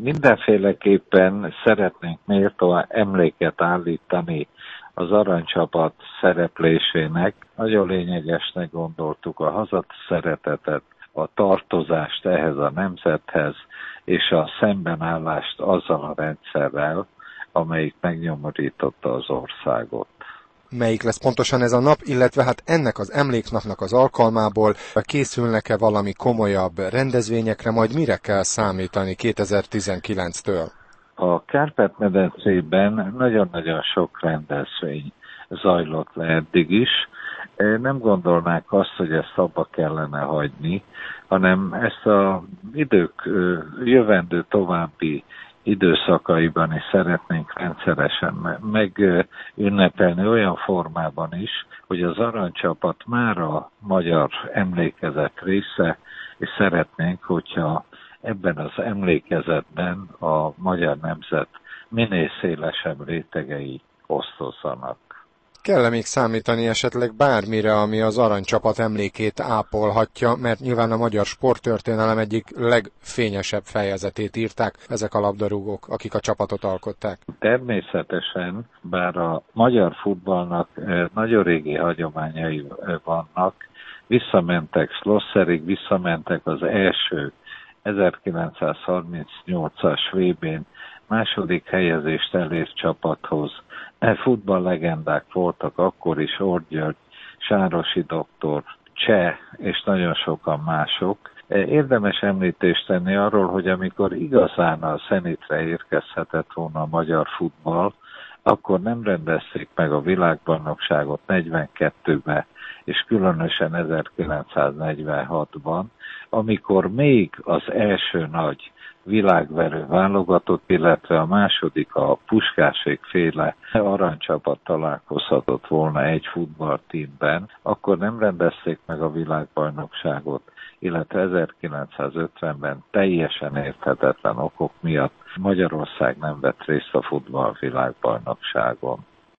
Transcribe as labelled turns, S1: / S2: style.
S1: Mindenféleképpen szeretnénk méltó emléket állítani az aranycsapat szereplésének. Nagyon lényegesnek gondoltuk a hazaszeretetet, a tartozást ehhez a nemzethez, és a szembenállást azzal a rendszerrel, amelyik megnyomorította az országot.
S2: Melyik lesz pontosan ez a nap, illetve hát ennek az emléknapnak az alkalmából készülnek-e valami komolyabb rendezvényekre, majd mire kell számítani 2019-től?
S1: A Kárpát-medencében nagyon-nagyon sok rendezvény zajlott le eddig is. Nem gondolnák azt, hogy ezt abba kellene hagyni, hanem ezt az idők jövendő további időszakaiban is szeretnénk rendszeresen megünnepelni olyan formában is, hogy az aranycsapat már a magyar emlékezet része, és szeretnénk, hogyha ebben az emlékezetben a magyar nemzet minél szélesebb rétegei osztozzanak.
S2: Kell-e még számítani esetleg bármire, ami az aranycsapat emlékét ápolhatja, mert nyilván a magyar sporttörténelem egyik legfényesebb fejezetét írták ezek a labdarúgók, akik a csapatot alkották?
S1: Természetesen, bár a magyar futballnak nagyon régi hagyományai vannak, visszamentek Schlosserig, visszamentek az első 1938-as VB-n második helyezést elért csapathoz. Futballlegendák voltak akkor is, Orr György, Sárosi doktor, Cseh és nagyon sokan mások. Érdemes említést tenni arról, hogy amikor igazán a szenitre érkezhetett volna a magyar futball, akkor nem rendezték meg a világbajnokságot 42-ben, és különösen 1946-ban, amikor még az első nagy világverő válogatott, illetve a második, a Puskásék-féle aranycsapat találkozhatott volna egy futballtímben, akkor nem rendezték meg a világbajnokságot, illetve 1950-ben teljesen érthetetlen okok miatt Magyarország nem vett részt a futball világbajnokságon.